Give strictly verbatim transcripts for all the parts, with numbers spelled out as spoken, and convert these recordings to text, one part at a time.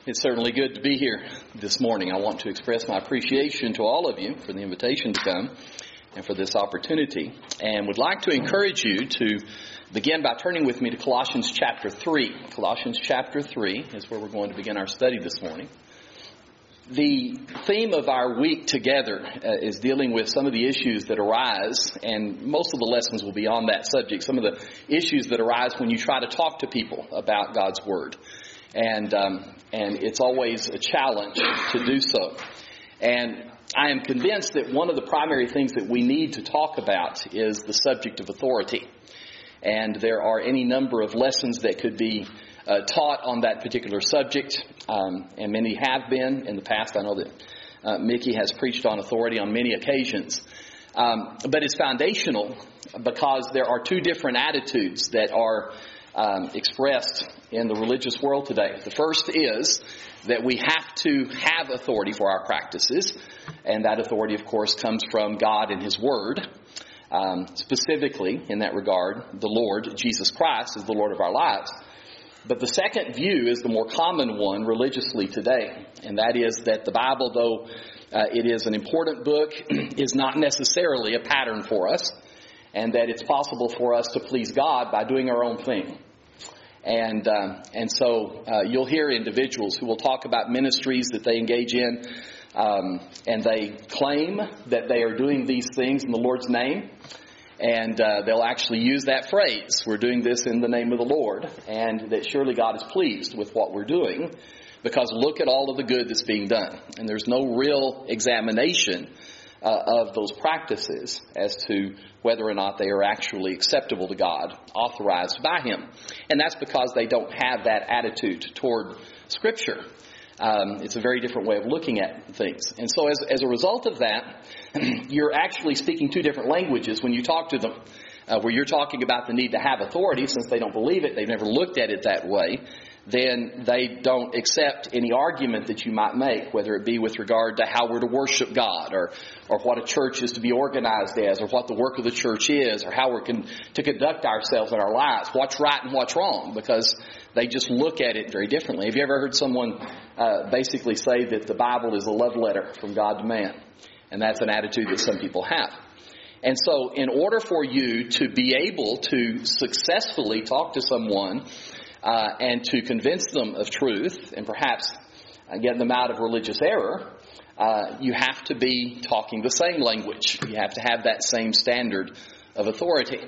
It's certainly good to be here this morning. I want to express my appreciation to all of you for the invitation to come and for this opportunity. And would like to encourage you to begin by turning with me to Colossians chapter three. Colossians chapter three is where we're going to begin our study this morning. The theme of our week together uh, is dealing with some of the issues that arise, and most of the lessons will be on that subject, some of the issues that arise when you try to talk to people about God's Word. And um, and it's always a challenge to do so. And I am convinced that one of the primary things that we need to talk about is the subject of authority. And there are any number of lessons that could be uh, taught on that particular subject, um, and many have been in the past. I know that uh, Mickey has preached on authority on many occasions. Um, but it's foundational because there are two different attitudes that are Um, expressed in the religious world today. The first is that we have to have authority for our practices, and that authority, of course, comes from God and His Word. Um, specifically, in that regard, the Lord, Jesus Christ, is the Lord of our lives. But the second view is the more common one religiously today, and that is that the Bible, though uh, it is an important book, is not necessarily a pattern for us, and that it's possible for us to please God by doing our own thing. And um, and so uh, you'll hear individuals who will talk about ministries that they engage in, um, and they claim that they are doing these things in the Lord's name, and uh, they'll actually use that phrase, we're doing this in the name of the Lord, and that surely God is pleased with what we're doing, because look at all of the good that's being done. And there's no real examination Uh, of those practices as to whether or not they are actually acceptable to God, authorized by Him. And that's because they don't have that attitude toward Scripture. Um, it's a very different way of looking at things. And so as, as a result of that, you're actually speaking two different languages when you talk to them, uh, where you're talking about the need to have authority. Since they don't believe it, they've never looked at it that way, then they don't accept any argument that you might make, whether it be with regard to how we're to worship God, or or what a church is to be organized as, or what the work of the church is, or how we're con- to conduct ourselves in our lives, what's right and what's wrong, because they just look at it very differently. Have you ever heard someone uh, basically say that the Bible is a love letter from God to man? And that's an attitude that some people have. And so in order for you to be able to successfully talk to someone Uh, and to convince them of truth and perhaps uh, get them out of religious error, uh, you have to be talking the same language. You have to have that same standard of authority.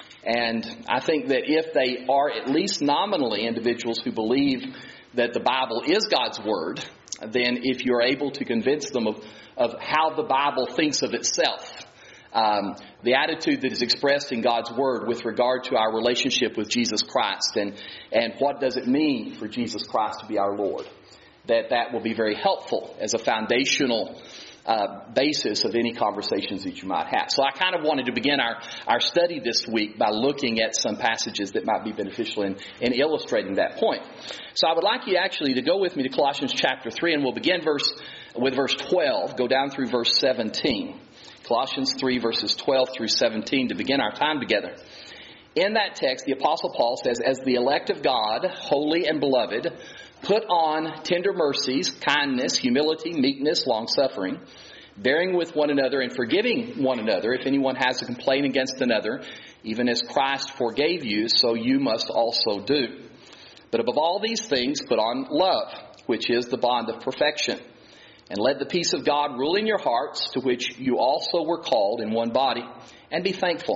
And I think that if they are at least nominally individuals who believe that the Bible is God's Word, then if you're able to convince them of, of how the Bible thinks of itself, Um, the attitude that is expressed in God's Word with regard to our relationship with Jesus Christ, and, and what does it mean for Jesus Christ to be our Lord, that that will be very helpful as a foundational uh, basis of any conversations that you might have. So I kind of wanted to begin our, our study this week by looking at some passages that might be beneficial in, in illustrating that point. So I would like you actually to go with me to Colossians chapter three, and we'll begin verse with verse twelve, go down through verse seventeen. Colossians three, verses twelve through seventeen, to begin our time together. In that text, the Apostle Paul says, "As the elect of God, holy and beloved, put on tender mercies, kindness, humility, meekness, long-suffering, bearing with one another and forgiving one another if anyone has a complaint against another, even as Christ forgave you, so you must also do. But above all these things, put on love, which is the bond of perfection. And let the peace of God rule in your hearts, to which you also were called in one body, and be thankful.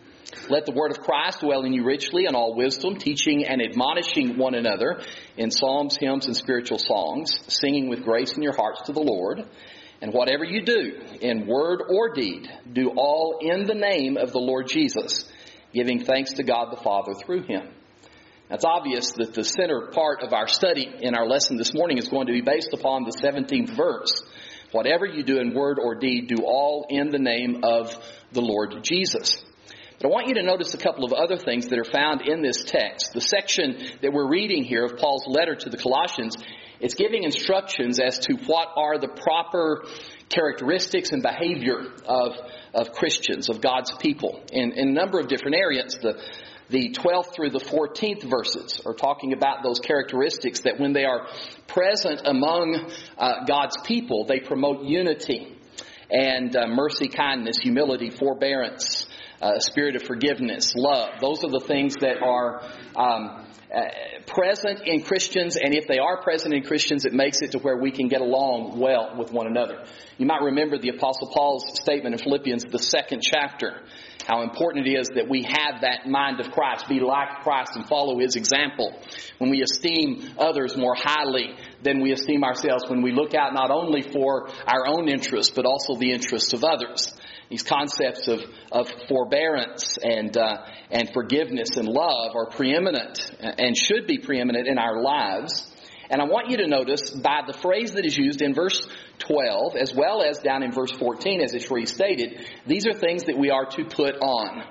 Let the word of Christ dwell in you richly in all wisdom, teaching and admonishing one another in psalms, hymns, and spiritual songs, singing with grace in your hearts to the Lord. And whatever you do, in word or deed, do all in the name of the Lord Jesus, giving thanks to God the Father through Him." It's obvious that the center part of our study in our lesson this morning is going to be based upon the seventeenth verse. Whatever you do in word or deed, do all in the name of the Lord Jesus. But I want you to notice a couple of other things that are found in this text. The section that we're reading here of Paul's letter to the Colossians, it's giving instructions as to what are the proper characteristics and behavior of, of Christians, of God's people, in, in a number of different areas. The the twelfth through the fourteenth verses are talking about those characteristics that when they are present among uh, God's people, they promote unity and uh, mercy, kindness, humility, forbearance, uh, a spirit of forgiveness, love. Those are the things that are um, uh, present in Christians, and if they are present in Christians, it makes it to where we can get along well with one another. You might remember the Apostle Paul's statement in Philippians, the second chapter, how important it is that we have that mind of Christ, be like Christ and follow His example. When we esteem others more highly than we esteem ourselves, when we look out not only for our own interests, but also the interests of others. These concepts of, of forbearance and uh, and forgiveness and love are preeminent and should be preeminent in our lives. And I want you to notice by the phrase that is used in verse twelve, as well as down in verse fourteen, as it's restated, these are things that we are to put on.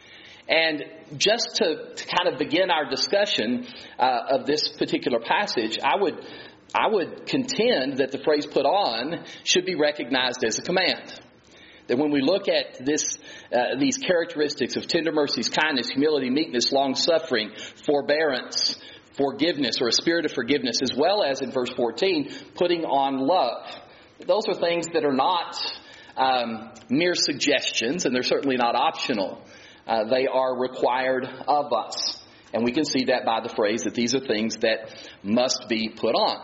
And just to, to kind of begin our discussion uh, of this particular passage, I would I would contend that the phrase "put on" should be recognized as a command. That when we look at this, uh, these characteristics of tender mercies, kindness, humility, meekness, long-suffering, forbearance, forgiveness, or a spirit of forgiveness, as well as in verse fourteen, putting on love. Those are things that are not um, mere suggestions, and they're certainly not optional. Uh, they are required of us. And we can see that by the phrase that these are things that must be put on.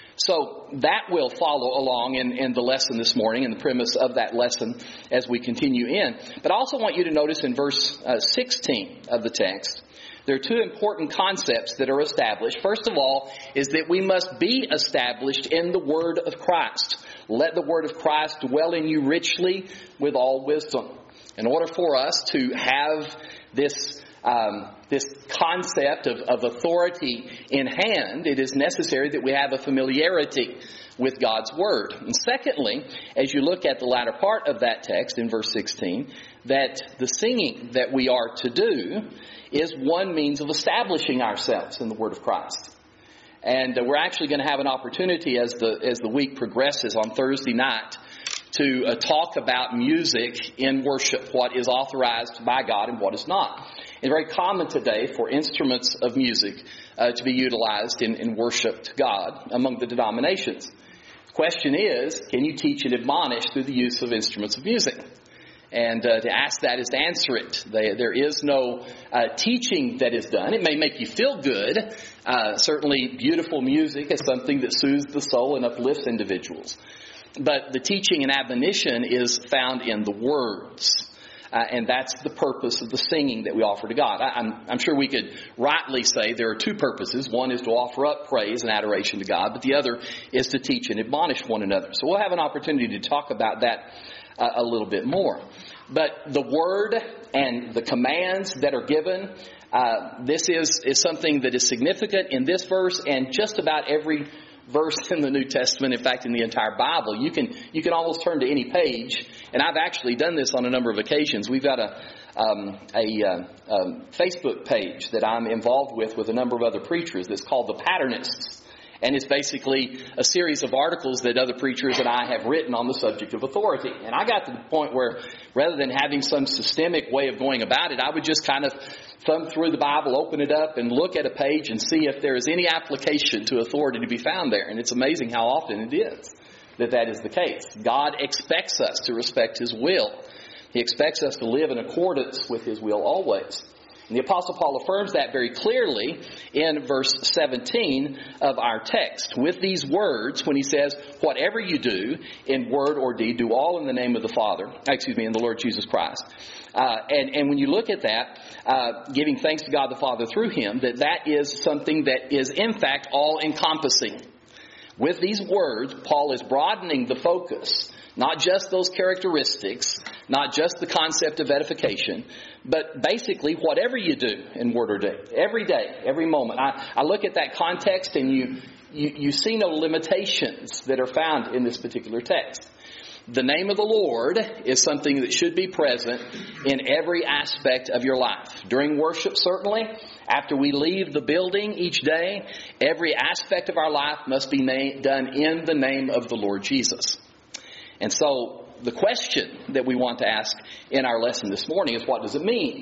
So that will follow along in, in the lesson this morning and the premise of that lesson as we continue in. But I also want you to notice in verse uh, sixteen of the text, there are two important concepts that are established. First of all is that we must be established in the Word of Christ. Let the Word of Christ dwell in you richly with all wisdom. In order for us to have this Um, this concept of, of authority in hand, it is necessary that we have a familiarity with God's Word. And secondly, as you look at the latter part of that text in verse sixteen, that the singing that we are to do is one means of establishing ourselves in the Word of Christ. And uh, we're actually going to have an opportunity as the as the week progresses on Thursday night to uh, talk about music in worship, what is authorized by God and what is not. It's very common today for instruments of music uh, to be utilized in, in worship to God among the denominations. The question is, can you teach and admonish through the use of instruments of music? And uh, to ask that is to answer it. They, there is no uh, teaching that is done. It may make you feel good. Uh, certainly beautiful music is something that soothes the soul and uplifts individuals. But the teaching and admonition is found in the words. Uh, and that's the purpose of the singing that we offer to God. I, I'm, I'm sure we could rightly say there are two purposes. One is to offer up praise and adoration to God, but the other is to teach and admonish one another. So we'll have an opportunity to talk about that uh, a little bit more. But the Word and the commands that are given, uh, this is, is something that is significant in this verse and just about every verse in the New Testament. In fact, in the entire Bible, you can you can almost turn to any page, and I've actually done this on a number of occasions. We've got a um, a uh, um, Facebook page that I'm involved with with a number of other preachers that's called The Patternists, and it's basically a series of articles that other preachers and I have written on the subject of authority. And I got to the point where rather than having some systemic way of going about it, I would just kind of thumb through the Bible, open it up, and look at a page and see if there is any application to authority to be found there. And it's amazing how often it is that that is the case. God expects us to respect His will. He expects us to live in accordance with His will always. And the Apostle Paul affirms that very clearly in verse seventeen of our text. With these words, when he says, whatever you do in word or deed, do all in the name of the Father, excuse me, in the Lord Jesus Christ. Uh, and, and when you look at that, uh, giving thanks to God the Father through Him, that that is something that is in fact all-encompassing. With these words, Paul is broadening the focus, not just those characteristics, not just the concept of edification, but basically whatever you do in word or deed, every day, every moment. I, I look at that context and you, you, you see no limitations that are found in this particular text. The name of the Lord is something that should be present in every aspect of your life. During worship, certainly. After we leave the building each day, every aspect of our life must be na- done in the name of the Lord Jesus. And so the question that we want to ask in our lesson this morning is, what does it mean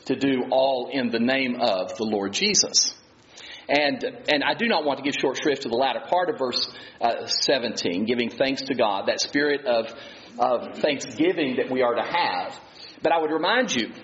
to do all in the name of the Lord Jesus. And and I do not want to give short shrift to the latter part of verse uh, seventeen, giving thanks to God, that spirit of, of thanksgiving that we are to have. But I would remind you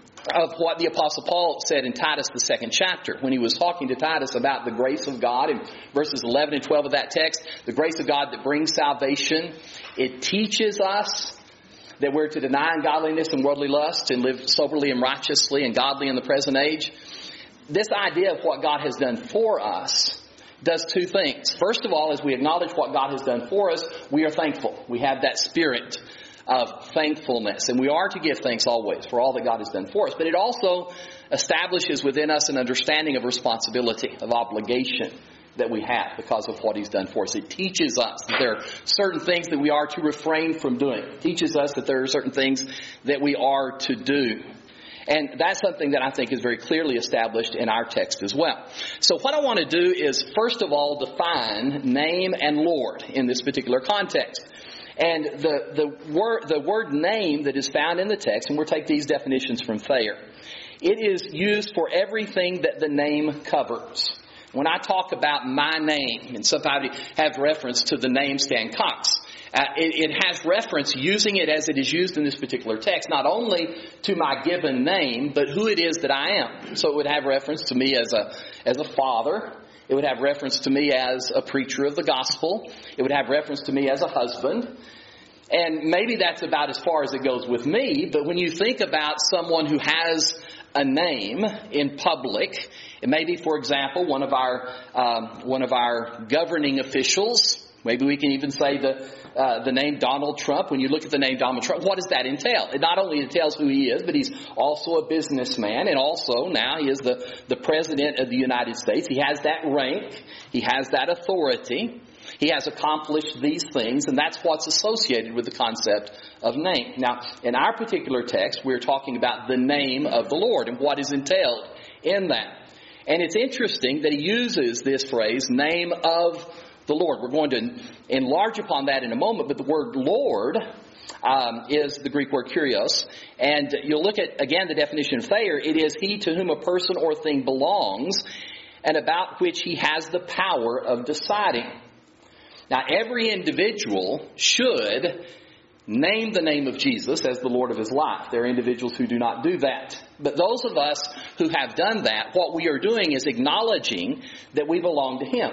of what the Apostle Paul said in Titus, the second chapter, when he was talking to Titus about the grace of God in verses eleven and twelve of that text, the grace of God that brings salvation. It teaches us that we're to deny ungodliness and worldly lust and live soberly and righteously and godly in the present age. This idea of what God has done for us does two things. First of all, as we acknowledge what God has done for us, we are thankful. We have that spirit of thankfulness. And we are to give thanks always for all that God has done for us. But it also establishes within us an understanding of responsibility, of obligation that we have because of what He's done for us. It teaches us that there are certain things that we are to refrain from doing. It teaches us that there are certain things that we are to do. And that's something that I think is very clearly established in our text as well. So what I want to do is, first of all, define name and Lord in this particular context. And the, the word the word name that is found in the text, and we'll take these definitions from Thayer, it is used for everything that the name covers. When I talk about my name, and somebody have reference to the name Stan Cox, uh, it, it has reference, using it as it is used in this particular text, not only to my given name, but who it is that I am. So it would have reference to me as a as a father. It would have reference to me as a preacher of the gospel. It would have reference to me as a husband. And maybe that's about as far as it goes with me. But when you think about someone who has a name in public, it may be, for example, one of our um, one of our governing officials. Maybe we can even say the uh, the name Donald Trump. When you look at the name Donald Trump, what does that entail? It not only entails who he is, but he's also a businessman, and also now he is the, the President of the United States. He has that rank. He has that authority. He has accomplished these things, and that's what's associated with the concept of name. Now, in our particular text, we're talking about the name of the Lord and what is entailed in that. And it's interesting that he uses this phrase, name of the Lord. We're going to enlarge upon that in a moment, but the word Lord um, is the Greek word kurios. And you'll look at, again, the definition of Thayer. It is he to whom a person or thing belongs and about which he has the power of deciding. Now, every individual should name the name of Jesus as the Lord of his life. There are individuals who do not do that. But those of us who have done that, what we are doing is acknowledging that we belong to Him.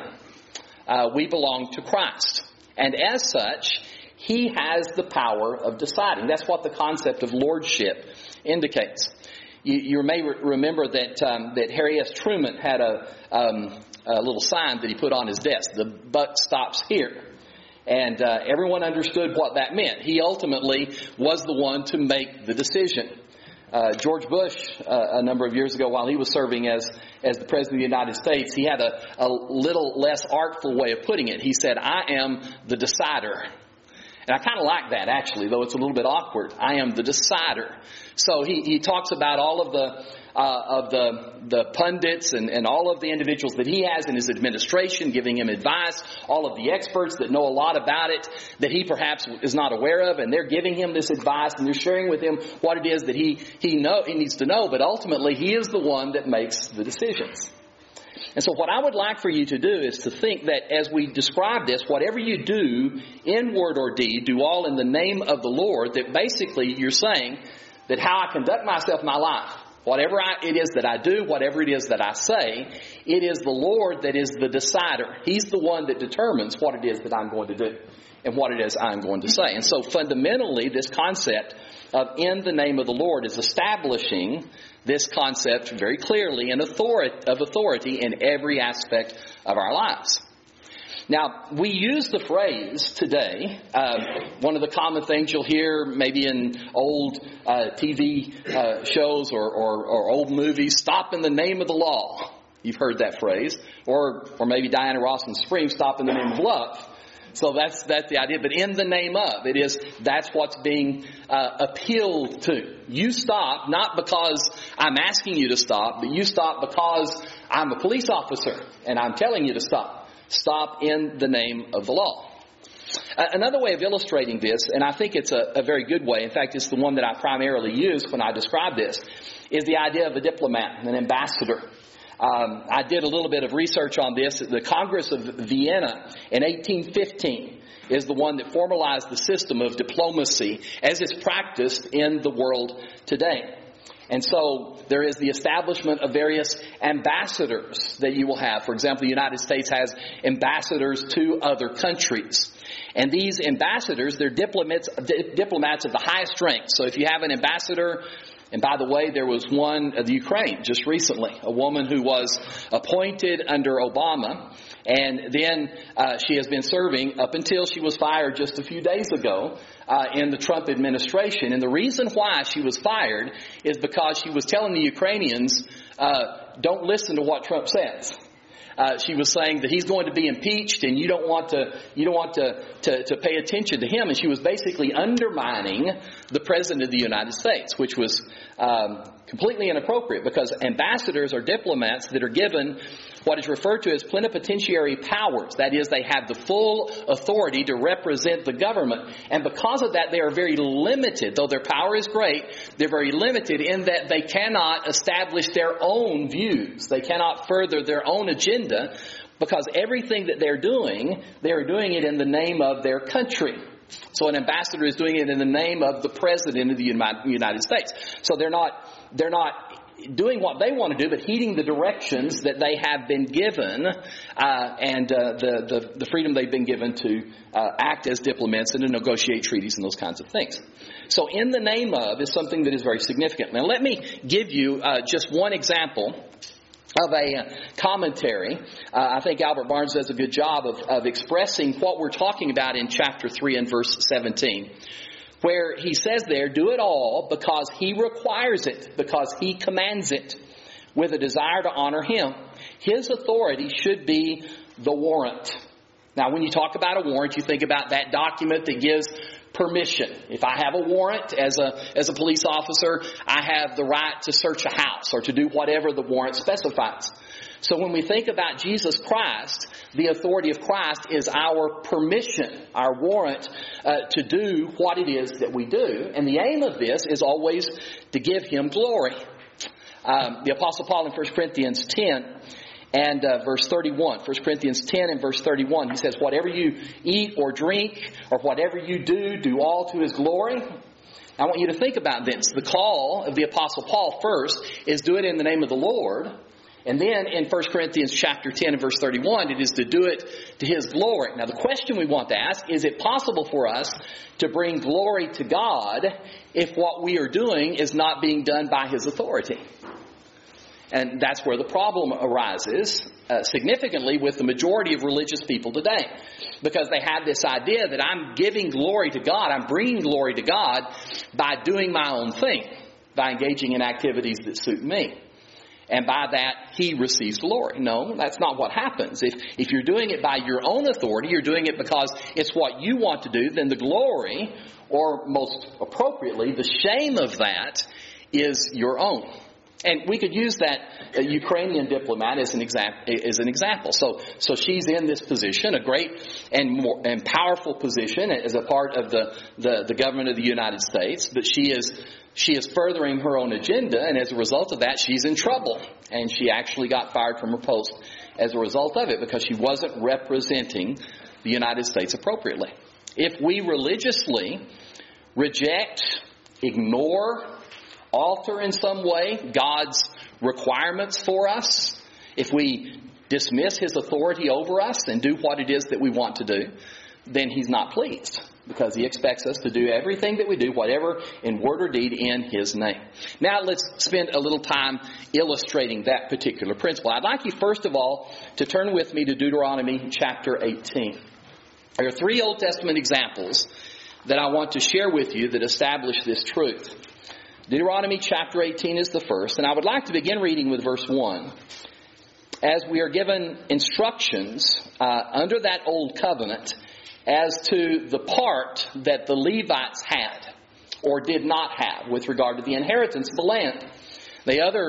Uh, we belong to Christ. And as such, He has the power of deciding. That's what the concept of lordship indicates. You, you may re- remember that um, that Harry S. Truman had a, um, a little sign that he put on his desk. The buck stops here. And uh, everyone understood what that meant. He ultimately was the one to make the decision. Uh, George Bush, uh, a number of years ago, while he was serving as as the President of the United States, he had a, a little less artful way of putting it. He said, "I am the decider." And I kind of like that, actually, though it's a little bit awkward. I am the decider. So he, he talks about all of the uh, of the the pundits and, and all of the individuals that he has in his administration, giving him advice, all of the experts that know a lot about it that he perhaps is not aware of, and they're giving him this advice and they're sharing with him what it is that he he know he needs to know. But ultimately, he is the one that makes the decisions. And so what I would like for you to do is to think that as we describe this, whatever you do in word or deed, do all in the name of the Lord, that basically you're saying that how I conduct myself in my life, whatever I, it is that I do, whatever it is that I say, it is the Lord that is the decider. He's the one that determines what it is that I'm going to do and what it is I'm going to say. And so fundamentally, this concept of in the name of the Lord is establishing this concept very clearly in authority, of authority in every aspect of our lives. Now, we use the phrase today. Uh, one of the common things you'll hear maybe in old uh, T V uh, shows or, or, or old movies, stop in the name of the law. You've heard that phrase. Or or maybe Diana Ross and Spring, stop in the name of love. So that's that's the idea. But in the name of, it is, that's what's being uh, appealed to. You stop, not because I'm asking you to stop, but you stop because I'm a police officer and I'm telling you to stop. Stop in the name of the law. Uh, another way of illustrating this, and I think it's a, a very good way, in fact, it's the one that I primarily use when I describe this, is the idea of a diplomat, an ambassador. Um, I did a little bit of research on this. The Congress of Vienna in eighteen fifteen is the one that formalized the system of diplomacy as it's practiced in the world today. And so there is the establishment of various ambassadors that you will have. For example, the United States has ambassadors to other countries. And these ambassadors, they're diplomats, diplomats of the highest rank. So if you have an ambassador, and by the way, there was one of the Ukraine just recently, a woman who was appointed under Obama, and then uh, she has been serving up until she was fired just a few days ago uh, in the Trump administration. And the reason why she was fired is because she was telling the Ukrainians, uh, don't listen to what Trump says. Uh, she was saying that he's going to be impeached, and you don't want to you don't want to, to, to pay attention to him. And she was basically undermining the President of the United States, which was um, completely inappropriate, because ambassadors are diplomats that are given what is referred to as plenipotentiary powers. That is, they have the full authority to represent the government. And because of that, they are very limited. Though their power is great, they're very limited in that they cannot establish their own views. They cannot further their own agenda, because everything that they're doing, they're doing it in the name of their country. So an ambassador is doing it in the name of the President of the United States. So they're not, they're not doing what they want to do, but heeding the directions that they have been given uh, and uh, the, the, the freedom they've been given to uh, act as diplomats and to negotiate treaties and those kinds of things. So in the name of is something that is very significant. Now let me give you uh, just one example of a commentary. Uh, I think Albert Barnes does a good job of, of expressing what we're talking about in chapter three and verse seventeen. Where he says there, do it all because he requires it, because he commands it, with a desire to honor him. His authority should be the warrant. Now, when you talk about a warrant, you think about that document that gives permission. If I have a warrant as a as a police officer, I have the right to search a house or to do whatever the warrant specifies. So when we think about Jesus Christ, the authority of Christ is our permission, our warrant uh, to do what it is that we do. And the aim of this is always to give him glory. Um, the Apostle Paul in First Corinthians ten and uh, verse thirty-one, First Corinthians ten and verse thirty-one, he says, whatever you eat or drink or whatever you do, do all to his glory. I want you to think about this. The call of the Apostle Paul first is do it in the name of the Lord. And then in First Corinthians chapter ten and verse thirty-one, it is to do it to his glory. Now the question we want to ask, is it possible for us to bring glory to God if what we are doing is not being done by his authority? And that's where the problem arises uh, significantly with the majority of religious people today. Because they have this idea that I'm giving glory to God, I'm bringing glory to God by doing my own thing, by engaging in activities that suit me. And by that, he receives glory. No, that's not what happens. If if you're doing it by your own authority, you're doing it because it's what you want to do, then the glory, or most appropriately, the shame of that, is your own. And we could use that uh, Ukrainian diplomat as an example. As an example. So, so she's in this position, a great and more and powerful position as a part of the, the, the government of the United States. But she is she is furthering her own agenda, and as a result of that, she's in trouble. And she actually got fired from her post as a result of it, because she wasn't representing the United States appropriately. If we religiously reject, ignore, alter in some way God's requirements for us, if we dismiss his authority over us and do what it is that we want to do, then he's not pleased, because he expects us to do everything that we do, whatever in word or deed, in his name. Now let's spend a little time illustrating that particular principle. I'd like you first of all to turn with me to Deuteronomy chapter eighteen. There are three Old Testament examples that I want to share with you that establish this truth. Deuteronomy chapter eighteen is the first, and I would like to begin reading with verse one, as we are given instructions uh, under that old covenant as to the part that the Levites had or did not have with regard to the inheritance of the land. The other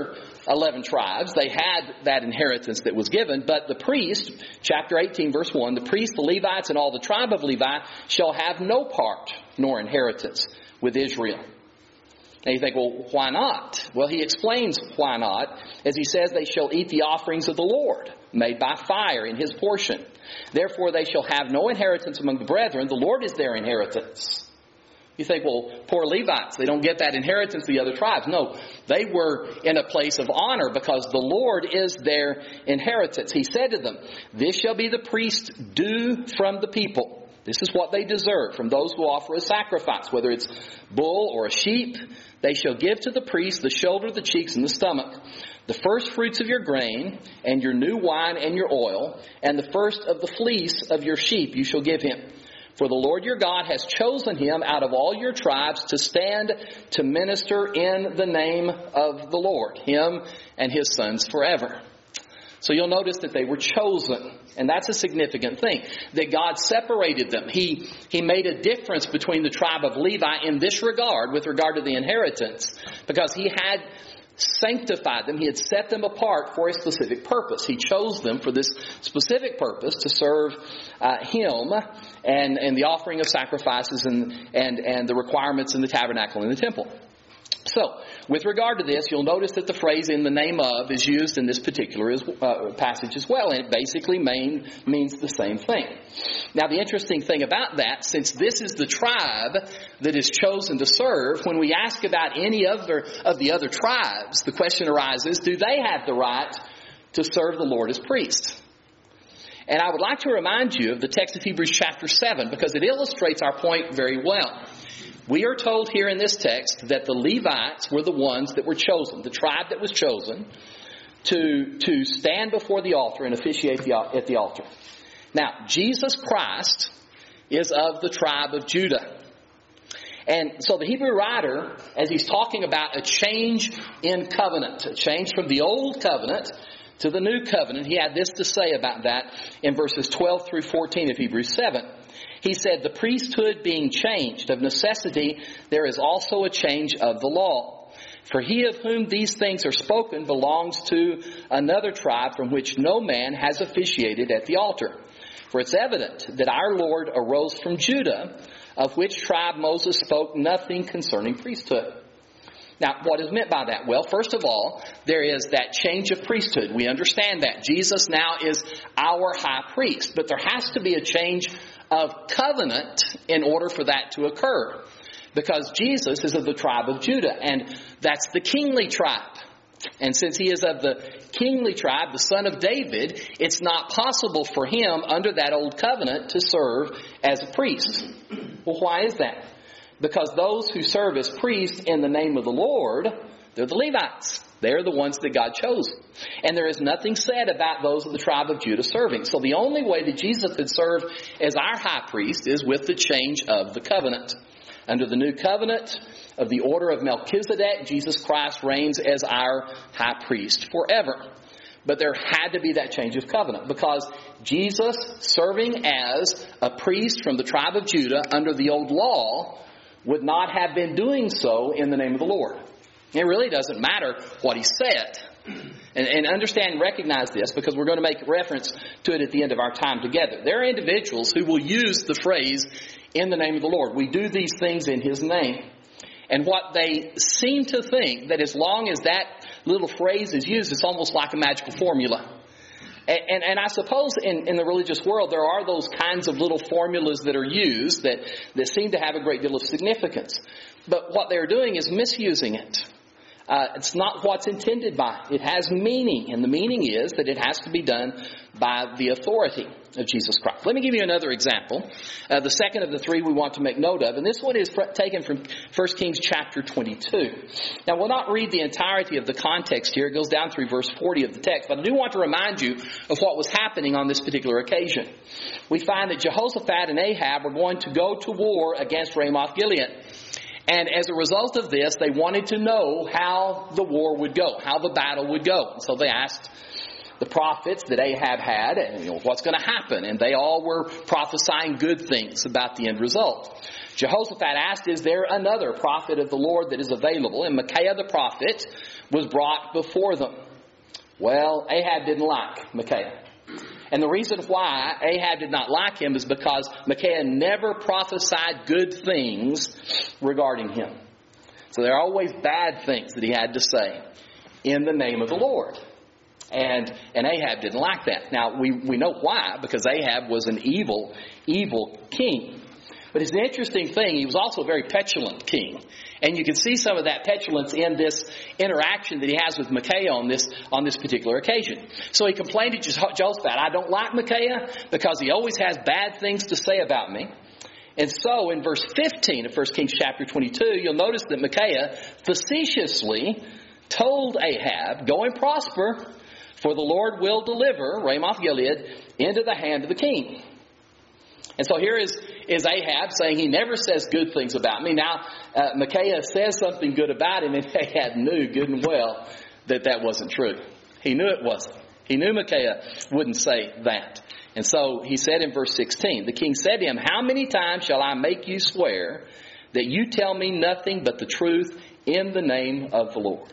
eleven tribes. They had that inheritance that was given, but the priest, chapter eighteen, verse one, the priests, the Levites, and all the tribe of Levi shall have no part nor inheritance with Israel. And you think, well, why not? Well, he explains why not, as he says, they shall eat the offerings of the Lord, made by fire in his portion. Therefore they shall have no inheritance among the brethren. The Lord is their inheritance. You think, well, poor Levites, they don't get that inheritance of the other tribes. No, they were in a place of honor because the Lord is their inheritance. He said to them, this shall be the priest's due from the people. This is what they deserve from those who offer a sacrifice, whether it's bull or a sheep. They shall give to the priest the shoulder, the cheeks, and the stomach, the first fruits of your grain, and your new wine and your oil, and the first of the fleece of your sheep you shall give him. For the Lord your God has chosen him out of all your tribes to stand to minister in the name of the Lord, him and his sons forever. So you'll notice that they were chosen. And that's a significant thing. That God separated them. He, he made a difference between the tribe of Levi in this regard, with regard to the inheritance, because he had sanctified them. He had set them apart for a specific purpose. He chose them for this specific purpose to serve uh, him and, and the offering of sacrifices and, and, and the requirements in the tabernacle and the temple. So, with regard to this, you'll notice that the phrase "in the name of" is used in this particular uh, passage as well, and it basically main, means the same thing. Now, the interesting thing about that, since this is the tribe that is chosen to serve, when we ask about any other of the other tribes, the question arises, do they have the right to serve the Lord as priests? And I would like to remind you of the text of Hebrews chapter seven, because it illustrates our point very well. We are told here in this text that the Levites were the ones that were chosen, the tribe that was chosen, to, to stand before the altar and officiate the, at the altar. Now, Jesus Christ is of the tribe of Judah. And so the Hebrew writer, as he's talking about a change in covenant, a change from the old covenant to the new covenant, he had this to say about that in verses twelve through fourteen of Hebrews seven. He said, the priesthood being changed, of necessity, there is also a change of the law. For he of whom these things are spoken belongs to another tribe from which no man has officiated at the altar. For it's evident that our Lord arose from Judah, of which tribe Moses spoke nothing concerning priesthood. Now, what is meant by that? Well, first of all, there is that change of priesthood. We understand that. Jesus now is our high priest. But there has to be a change of covenant in order for that to occur. Because Jesus is of the tribe of Judah, and that's the kingly tribe. And since he is of the kingly tribe, the son of David, it's not possible for him under that old covenant to serve as a priest. Well, why is that? Because those who serve as priests in the name of the Lord, they're the Levites. They're the ones that God chose. And there is nothing said about those of the tribe of Judah serving. So the only way that Jesus could serve as our high priest is with the change of the covenant. Under the new covenant of the order of Melchizedek, Jesus Christ reigns as our high priest forever. But there had to be that change of covenant, because Jesus, serving as a priest from the tribe of Judah under the old law, would not have been doing so in the name of the Lord. It really doesn't matter what he said. And, and understand and recognize this, because we're going to make reference to it at the end of our time together. There are individuals who will use the phrase, in the name of the Lord. We do these things in his name. And what they seem to think, that as long as that little phrase is used, it's almost like a magical formula. And, and, and I suppose in, in the religious world, there are those kinds of little formulas that are used that, that seem to have a great deal of significance. But what they're doing is misusing it. Uh, it's not what's intended by it. It has meaning, and the meaning is that it has to be done by the authority of Jesus Christ. Let me give you another example, uh, the second of the three we want to make note of, and this one is taken from First Kings chapter twenty-two. Now, we'll not read the entirety of the context here. It goes down through verse forty of the text, but I do want to remind you of what was happening on this particular occasion. We find that Jehoshaphat and Ahab were going to go to war against Ramoth Gilead. And as a result of this, they wanted to know how the war would go, how the battle would go. And so they asked the prophets that Ahab had, and you know, what's going to happen. And they all were prophesying good things about the end result. Jehoshaphat asked, is there another prophet of the Lord that is available? And Micaiah the prophet was brought before them. Well, Ahab didn't like Micaiah. And the reason why Ahab did not like him is because Micaiah never prophesied good things regarding him. So there are always bad things that he had to say in the name of the Lord. And and Ahab didn't like that. Now, we, we know why, because Ahab was an evil, evil king. But it's an interesting thing. He was also a very petulant king. And you can see some of that petulance in this interaction that he has with Micaiah on this on this particular occasion. So he complained to Jehoshaphat, I don't like Micaiah because he always has bad things to say about me. And so in verse fifteen of First Kings chapter twenty-two, you'll notice that Micaiah facetiously told Ahab, go and prosper, for the Lord will deliver Ramoth Gilead into the hand of the king. And so here is, is Ahab saying he never says good things about me. Now, uh, Micaiah says something good about him, and Ahab knew good and well that that wasn't true. He knew it wasn't. He knew Micaiah wouldn't say that. And so he said in verse sixteen, the king said to him, how many times shall I make you swear that you tell me nothing but the truth in the name of the Lord?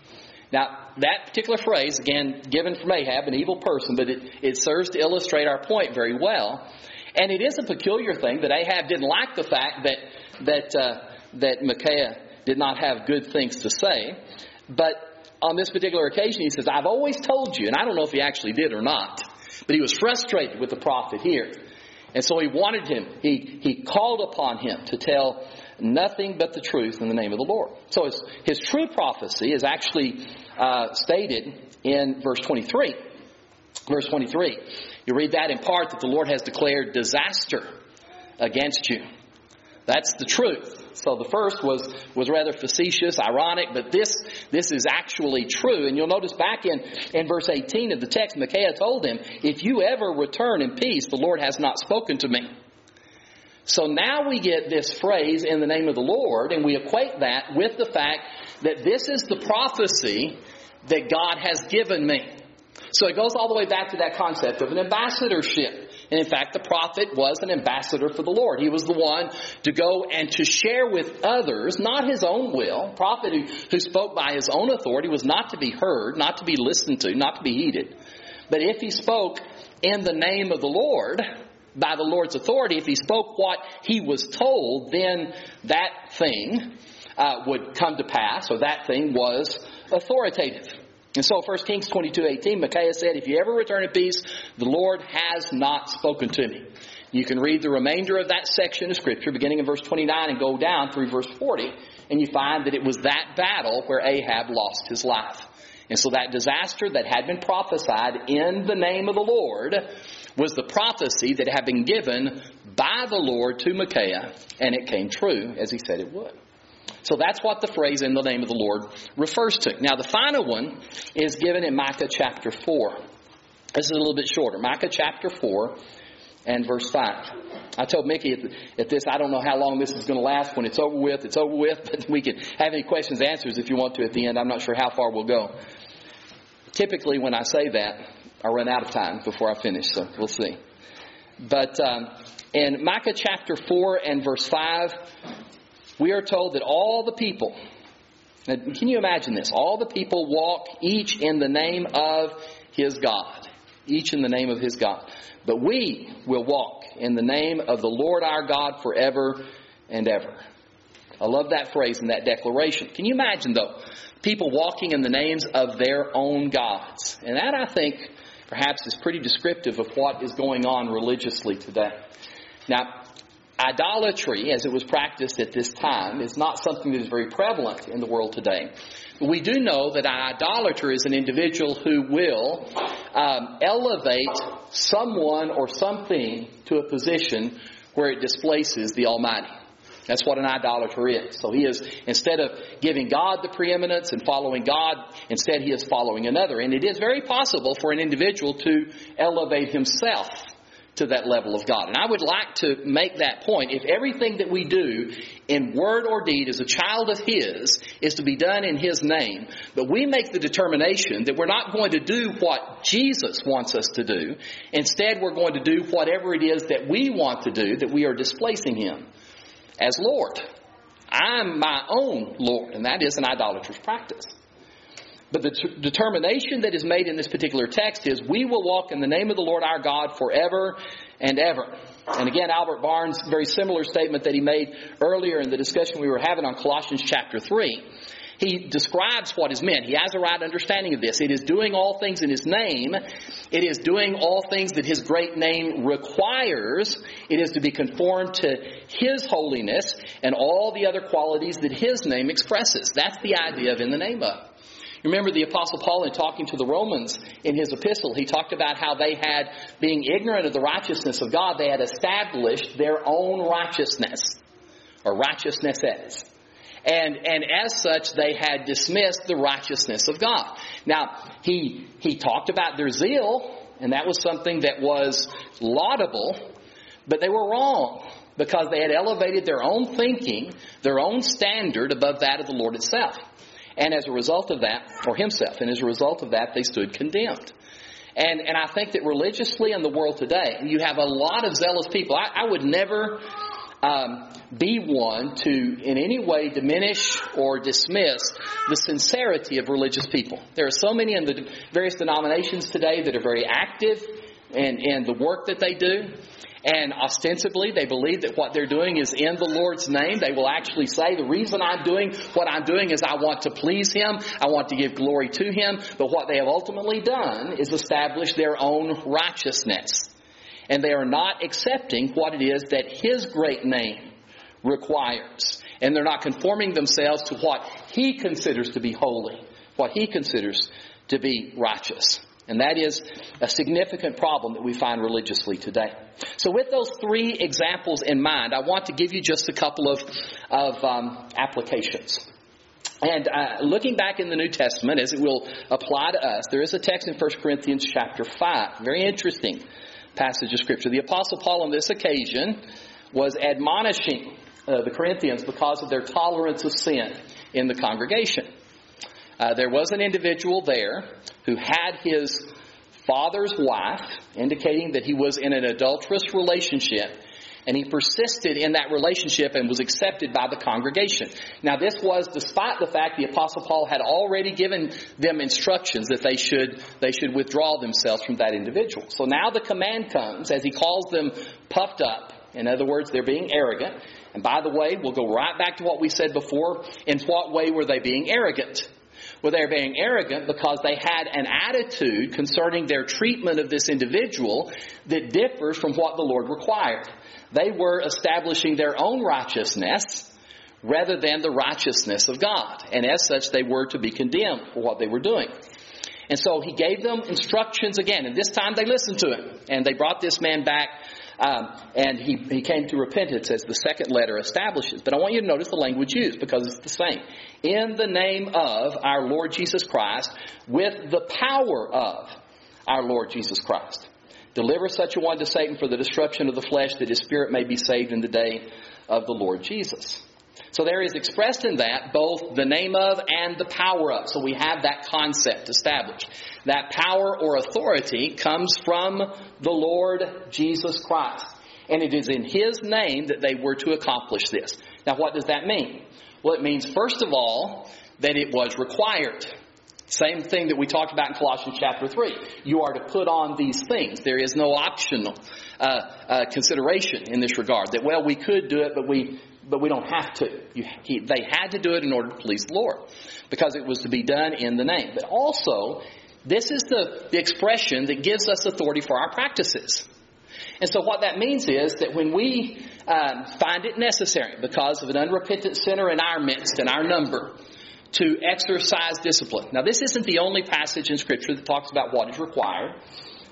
Now, that particular phrase, again, given from Ahab, an evil person, but it, it serves to illustrate our point very well. And it is a peculiar thing that Ahab didn't like the fact that that uh, that Micaiah did not have good things to say. But on this particular occasion, he says, I've always told you, and I don't know if he actually did or not, but he was frustrated with the prophet here. And so he wanted him, he, he called upon him to tell nothing but the truth in the name of the Lord. So his, his true prophecy is actually uh, stated in verse twenty-three. Verse twenty-three. You read that in part that the Lord has declared disaster against you. That's the truth. So the first was, was rather facetious, ironic, but this, this is actually true. And you'll notice back in, in verse eighteen of the text, Micaiah told him, if you ever return in peace, the Lord has not spoken to me. So now we get this phrase, in the name of the Lord, and we equate that with the fact that this is the prophecy that God has given me. So it goes all the way back to that concept of an ambassadorship. And in fact, the prophet was an ambassador for the Lord. He was the one to go and to share with others, not his own will. The prophet who, who spoke by his own authority was not to be heard, not to be listened to, not to be heeded. But if he spoke in the name of the Lord, by the Lord's authority, if he spoke what he was told, then that thing uh, would come to pass, or that thing was authoritative. And so First Kings twenty-two eighteen, Micaiah said, if you ever return in peace, the Lord has not spoken to me. You can read the remainder of that section of Scripture, beginning in verse twenty-nine and go down through verse forty, and you find that it was that battle where Ahab lost his life. And so that disaster that had been prophesied in the name of the Lord was the prophecy that had been given by the Lord to Micaiah, and it came true as he said it would. So that's what the phrase in the name of the Lord refers to. Now the final one is given in Micah chapter four. This is a little bit shorter. Micah chapter four and verse five. I told Mickey at, at this, I don't know how long this is going to last. When it's over with, it's over with. But we can have any questions, answers if you want to at the end. I'm not sure how far we'll go. Typically when I say that, I run out of time before I finish. So we'll see. But um, in Micah chapter four and verse five, we are told that all the people, now can you imagine this? All the people walk each in the name of his God. Each in the name of his God. But we will walk in the name of the Lord our God forever and ever. I love that phrase and that declaration. Can you imagine, though, people walking in the names of their own gods? And that, I think, perhaps is pretty descriptive of what is going on religiously today. Now, idolatry, as it was practiced at this time, is not something that is very prevalent in the world today. But we do know that an idolater is an individual who will um, elevate someone or something to a position where it displaces the Almighty. That's what an idolater is. So he is, instead of giving God the preeminence and following God, instead he is following another. And it is very possible for an individual to elevate himself to that level of God. And I would like to make that point. If everything that we do in word or deed as a child of His is to be done in His name, but we make the determination that we're not going to do what Jesus wants us to do. Instead, we're going to do whatever it is that we want to do, that we are displacing Him as Lord. I'm my own Lord, and that is an idolatrous practice. But the t- determination that is made in this particular text is we will walk in the name of the Lord our God forever and ever. And again, Albert Barnes' very similar statement that he made earlier in the discussion we were having on Colossians chapter three. He describes what is meant. He has a right understanding of this. It is doing all things in His name. It is doing all things that His great name requires. It is to be conformed to His holiness and all the other qualities that His name expresses. That's the idea of in the name of. Remember the Apostle Paul, in talking to the Romans in his epistle, he talked about how they had, being ignorant of the righteousness of God, they had established their own righteousness, or righteousnesses. And, and as such, they had dismissed the righteousness of God. Now, he, he talked about their zeal, and that was something that was laudable, but they were wrong, because they had elevated their own thinking, their own standard above that of the Lord itself. And as a result of that, or Himself, and as a result of that, they stood condemned. And and I think that religiously in the world today, you have a lot of zealous people. I, I would never um, be one to in any way diminish or dismiss the sincerity of religious people. There are so many in the various denominations today that are very active in, in the work that they do. And ostensibly, they believe that what they're doing is in the Lord's name. They will actually say, the reason I'm doing what I'm doing is I want to please Him. I want to give glory to Him. But what they have ultimately done is establish their own righteousness. And they are not accepting what it is that His great name requires. And they're not conforming themselves to what He considers to be holy, what He considers to be righteous. And that is a significant problem that we find religiously today. So with those three examples in mind, I want to give you just a couple of, of um, applications. And uh, looking back in the New Testament, as it will apply to us, there is a text in First Corinthians chapter five. Very interesting passage of Scripture. The Apostle Paul on this occasion was admonishing uh, the Corinthians because of their tolerance of sin in the congregation. Uh, there was an individual there who had his father's wife, indicating that he was in an adulterous relationship, and he persisted in that relationship and was accepted by the congregation. Now, this was despite the fact the Apostle Paul had already given them instructions that they should they should withdraw themselves from that individual. So now the command comes as he calls them puffed up. In other words, they're being arrogant. And by the way, we'll go right back to what we said before. In what way were they being arrogant? Well, they're being arrogant because they had an attitude concerning their treatment of this individual that differs from what the Lord required. They were establishing their own righteousness rather than the righteousness of God. And as such, they were to be condemned for what they were doing. And so he gave them instructions again. And this time they listened to him. And they brought this man back. Um, and he, he came to repentance, as the second letter establishes. But I want you to notice the language used, because it's the same. In the name of our Lord Jesus Christ, with the power of our Lord Jesus Christ. Deliver such a one to Satan for the destruction of the flesh, that his spirit may be saved in the day of the Lord Jesus. So there is expressed in that both the name of and the power of. So we have that concept established. That power or authority comes from the Lord Jesus Christ. And it is in His name that they were to accomplish this. Now, what does that mean? Well, it means, first of all, that it was required. Same thing that we talked about in Colossians chapter three. You are to put on these things. There is no optional uh, uh, consideration in this regard. That, well, we could do it, but we but we don't have to. You, he, they had to do it in order to please the Lord, because it was to be done in the name. But also, this is the, the expression that gives us authority for our practices. And so what that means is that when we um, find it necessary, because of an unrepentant sinner in our midst, in our number, to exercise discipline. Now, this isn't the only passage in Scripture that talks about what is required.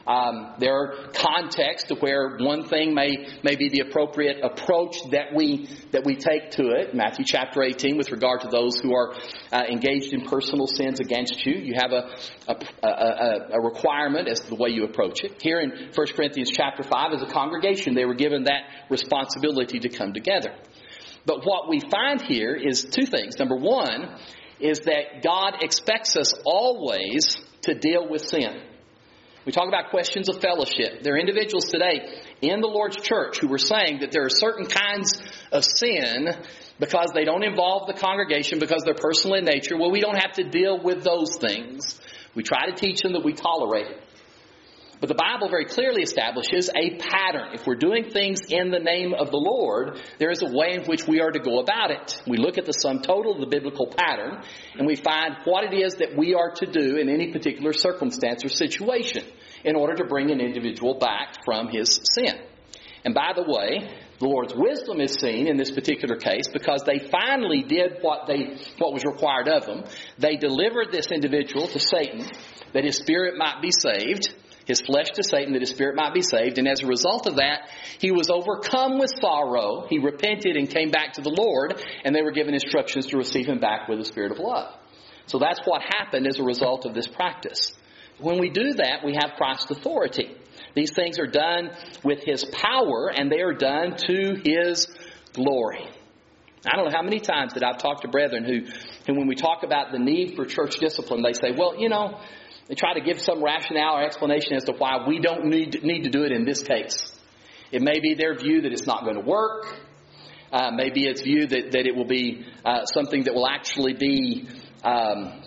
Um, there are contexts to where one thing may may be the appropriate approach that we that we take to it. Matthew chapter eighteen, with regard to those who are uh, engaged in personal sins against you, you have a a, a a requirement as to the way you approach it. Here in First Corinthians chapter five, as a congregation, they were given that responsibility to come together. But what we find here is two things. Number one is that God expects us always to deal with sin. We talk about questions of fellowship. There are individuals today in the Lord's church who are saying that there are certain kinds of sin because they don't involve the congregation, because they're personal in nature. Well, we don't have to deal with those things. We try to teach them that we tolerate it. But the Bible very clearly establishes a pattern. If we're doing things in the name of the Lord, there is a way in which we are to go about it. We look at the sum total of the biblical pattern, and we find what it is that we are to do in any particular circumstance or situation in order to bring an individual back from his sin. And by the way, the Lord's wisdom is seen in this particular case because they finally did what they what was required of them. They delivered this individual to Satan that his spirit might be saved. His flesh to Satan, that his spirit might be saved. And as a result of that, he was overcome with sorrow. He repented and came back to the Lord, and they were given instructions to receive him back with a spirit of love. So that's what happened as a result of this practice. When we do that, we have Christ's authority. These things are done with his power, and they are done to his glory. I don't know how many times that I've talked to brethren who, who when we talk about the need for church discipline, they say, well, you know, they try to give some rationale or explanation as to why we don't need, need to do it in this case. It may be their view that it's not going to work. Uh, maybe it's view that, that it will be uh, something that will actually be um,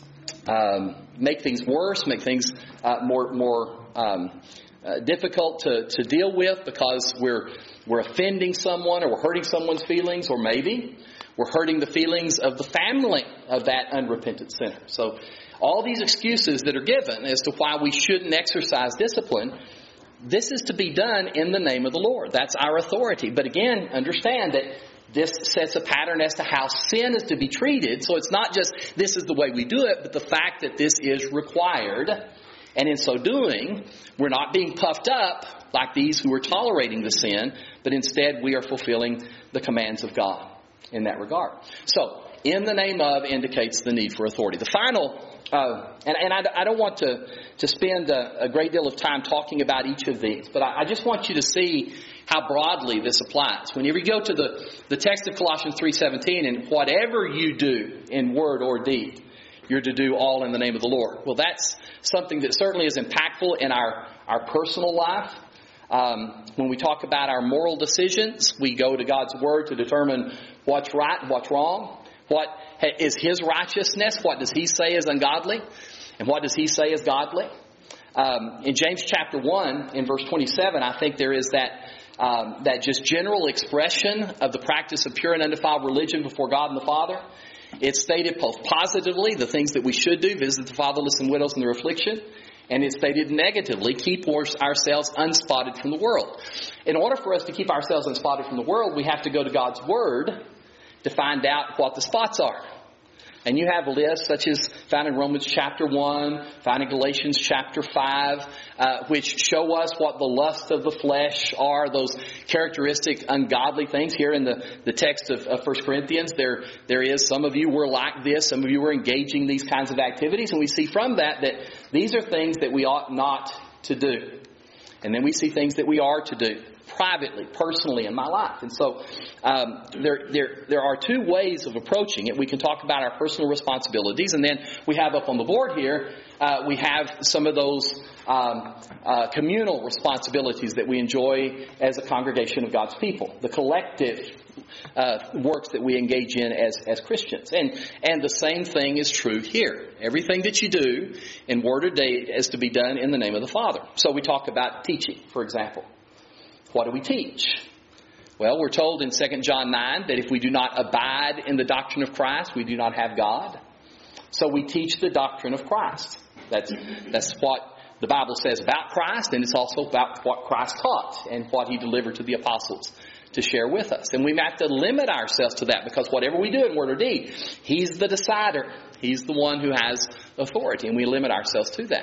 um, make things worse, make things uh, more more um, uh, difficult to, to deal with because we're we're offending someone or we're hurting someone's feelings, or maybe we're hurting the feelings of the family of that unrepentant sinner. So all these excuses that are given as to why we shouldn't exercise discipline, this is to be done in the name of the Lord. That's our authority. But again, understand that this sets a pattern as to how sin is to be treated. So it's not just this is the way we do it, but the fact that this is required. And in so doing, we're not being puffed up like these who are tolerating the sin, but instead we are fulfilling the commands of God in that regard. So, in the name of indicates the need for authority. The final Uh, and, and I, I don't want to, to spend a, a great deal of time talking about each of these, but I, I just want you to see how broadly this applies. Whenever you go to the, the text of Colossians three seventeen, and whatever you do in word or deed, you're to do all in the name of the Lord. Well, that's something that certainly is impactful in our, our personal life. Um, when we talk about our moral decisions, we go to God's Word to determine what's right and what's wrong. What is His righteousness? What does He say is ungodly? And what does He say is godly? Um, in James chapter one, in verse twenty-seven, I think there is that um, that just general expression of the practice of pure and undefiled religion before God and the Father. It's stated both positively, the things that we should do, visit the fatherless and widows in their affliction. And it's stated negatively, keep ourselves unspotted from the world. In order for us to keep ourselves unspotted from the world, we have to go to God's Word to find out what the spots are. And you have lists such as found in Romans chapter one, found in Galatians chapter five, uh, which show us what the lusts of the flesh are, those characteristic ungodly things. Here in the, the text of, of First Corinthians, there there is some of you were like this, some of you were engaging these kinds of activities, and we see from that that these are things that we ought not to do. And then we see things that we are to do privately, personally in my life. And so um, there, there, there are two ways of approaching it. We can talk about our personal responsibilities, and then we have up on the board here, uh, we have some of those um, uh, communal responsibilities that we enjoy as a congregation of God's people, the collective uh, works that we engage in as, as Christians. And, and the same thing is true here. Everything that you do in word or deed is to be done in the name of the Father. So we talk about teaching, for example. What do we teach? Well, we're told in Second John nine that if we do not abide in the doctrine of Christ, we do not have God. So we teach the doctrine of Christ. That's, that's what the Bible says about Christ, and it's also about what Christ taught and what He delivered to the apostles to share with us. And we have to limit ourselves to that, because whatever we do in word or deed, He's the decider. He's the one who has authority, and we limit ourselves to that.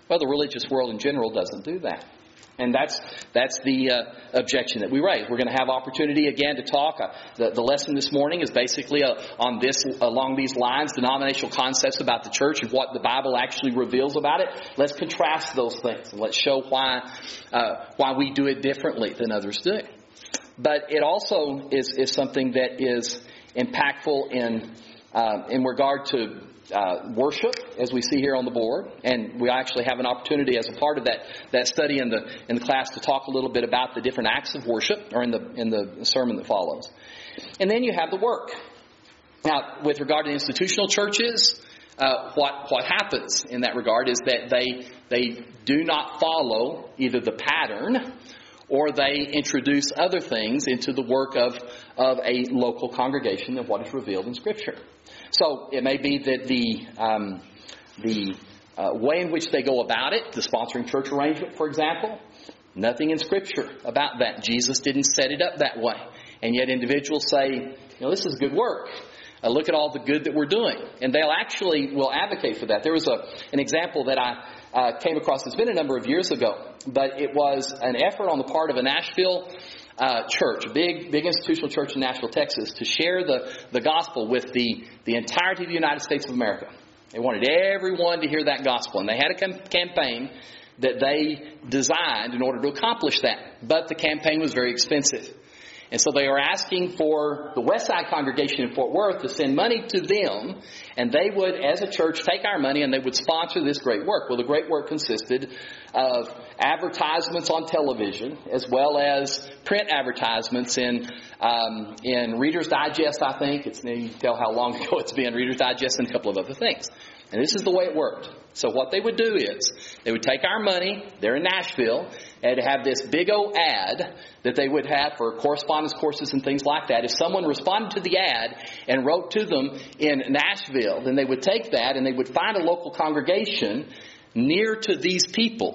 Well, the religious world in general doesn't do that. And that's that's the uh, objection that we raise. We're going to have opportunity again to talk. Uh, the, the lesson this morning is basically uh, on this, along these lines, denominational concepts about the church and what the Bible actually reveals about it. Let's contrast those things and let's show why uh, why we do it differently than others do. But it also is is something that is impactful in uh, in regard to Uh, worship, as we see here on the board, and we actually have an opportunity as a part of that that study in the in the class to talk a little bit about the different acts of worship, or in the in the sermon that follows. And then you have the work. Now, with regard to institutional churches, uh, what what happens in that regard is that they they do not follow either the pattern or they introduce other things into the work of of a local congregation than what is revealed in Scripture. So it may be that the um, the uh, way in which they go about it, the sponsoring church arrangement, for example, nothing in Scripture about that. Jesus didn't set it up that way. And yet individuals say, you know, this is good work. Uh, look at all the good that we're doing. And they'll actually will advocate for that. There was a an example that I uh, came across. It's been a number of years ago. But it was an effort on the part of a Nashville Uh, church, a big, big institutional church in Nashville, Texas, to share the, the gospel with the, the entirety of the United States of America. They wanted everyone to hear that gospel. And they had a cam- campaign that they designed in order to accomplish that. But the campaign was very expensive. And so they were asking for the Westside congregation in Fort Worth to send money to them, and they would, as a church, take our money and they would sponsor this great work. Well, the great work consisted of advertisements on television as well as print advertisements in um, in Reader's Digest, I think. It's, you can tell how long ago it's been, Reader's Digest and a couple of other things. And this is the way it worked. So what they would do is they would take our money, they're in Nashville, and have this big old ad that they would have for correspondence courses and things like that. If someone responded to the ad and wrote to them in Nashville, then they would take that and they would find a local congregation near to these people.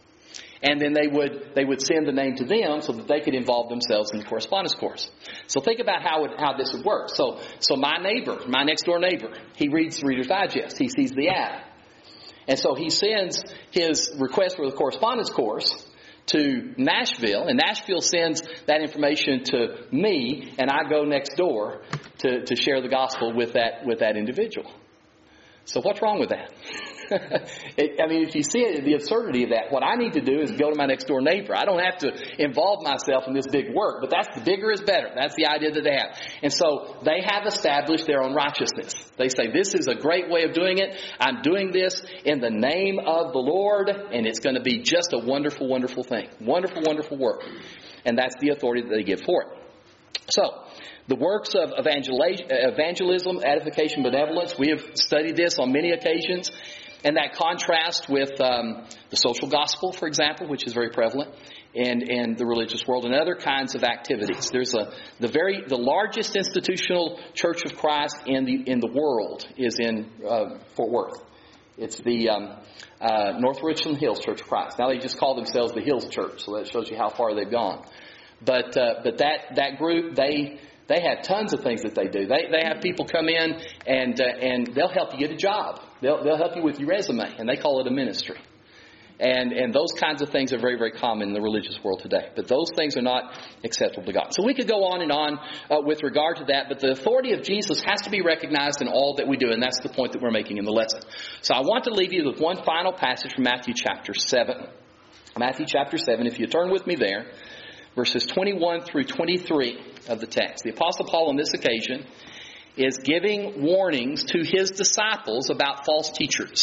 And then they would they would send the name to them so that they could involve themselves in the correspondence course. So think about how it, how this would work. So so my neighbor, my next door neighbor, he reads Reader's Digest. He sees the ad. And so he sends his request for the correspondence course to Nashville, and Nashville sends that information to me, and I go next door to, to share the gospel with that with that individual. So what's wrong with that? it, I mean, if you see it, the absurdity of that, what I need to do is go to my next door neighbor. I don't have to involve myself in this big work, but that's the bigger is better. That's the idea that they have. And so they have established their own righteousness. They say, this is a great way of doing it. I'm doing this in the name of the Lord, and it's going to be just a wonderful, wonderful thing. Wonderful, wonderful work. And that's the authority that they give for it. So, the works of evangelism, edification, benevolence, we have studied this on many occasions. And that contrast with um, the social gospel, for example, which is very prevalent in, in the religious world, and other kinds of activities. There's a the very the largest institutional church of Christ in the in the world is in uh, Fort Worth. It's the um, uh, North Richland Hills Church of Christ. Now they just call themselves the Hills Church, so that shows you how far they've gone. But uh, but that that group they. They have tons of things that they do. They they have people come in and uh, and they'll help you get a job. They'll they'll help you with your resume, and they call it a ministry. And and those kinds of things are very, very common in the religious world today. But those things are not acceptable to God. So we could go on and on uh, with regard to that. But the authority of Jesus has to be recognized in all that we do. And that's the point that we're making in the lesson. So I want to leave you with one final passage from Matthew chapter seven. Matthew chapter seven, if you turn with me there, verses twenty-one through twenty-three of the text. The Apostle Paul on this occasion is giving warnings to his disciples about false teachers.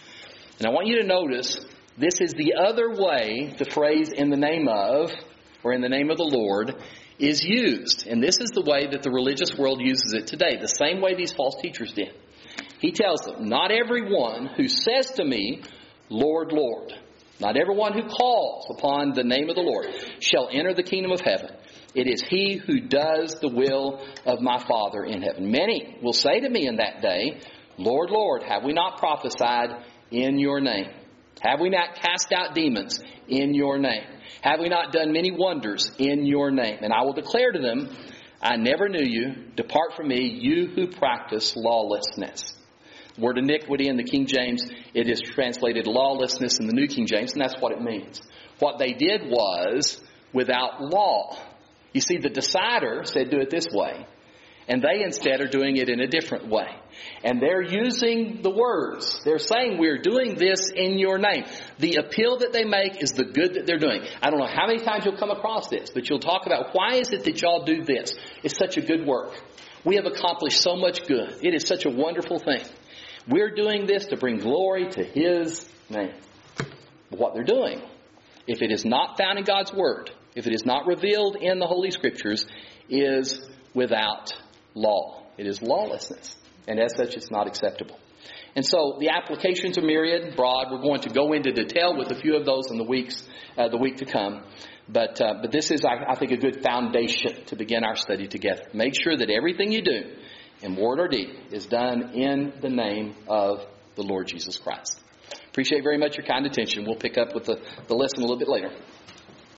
And I want you to notice this is the other way the phrase in the name of, or in the name of the Lord, is used. And this is the way that the religious world uses it today, the same way these false teachers did. He tells them, not everyone who says to me, Lord, Lord, not everyone who calls upon the name of the Lord shall enter the kingdom of heaven. It is he who does the will of my Father in heaven. Many will say to me in that day, Lord, Lord, have we not prophesied in your name? Have we not cast out demons in your name? Have we not done many wonders in your name? And I will declare to them, I never knew you. Depart from me, you who practice lawlessness. word iniquity in the King James, it is translated lawlessness in the New King James, and that's what it means. What they did was without law. You see, the decider said do it this way, and they instead are doing it in a different way. And they're using the words. They're saying we're doing this in your name. The appeal that they make is the good that they're doing. I don't know how many times you'll come across this, but you'll talk about why is it that y'all do this? It's such a good work. We have accomplished so much good. It is such a wonderful thing. We're doing this to bring glory to His name. But what they're doing, if it is not found in God's Word, if it is not revealed in the Holy Scriptures, is without law. It is lawlessness. And as such, it's not acceptable. And so the applications are myriad, broad. We're going to go into detail with a few of those in the weeks, uh, the week to come. But uh, but this is, I, I think, a good foundation to begin our study together. Make sure that everything you do, in word or deed, is done in the name of the Lord Jesus Christ. Appreciate very much your kind attention. We'll pick up with the, the lesson a little bit later.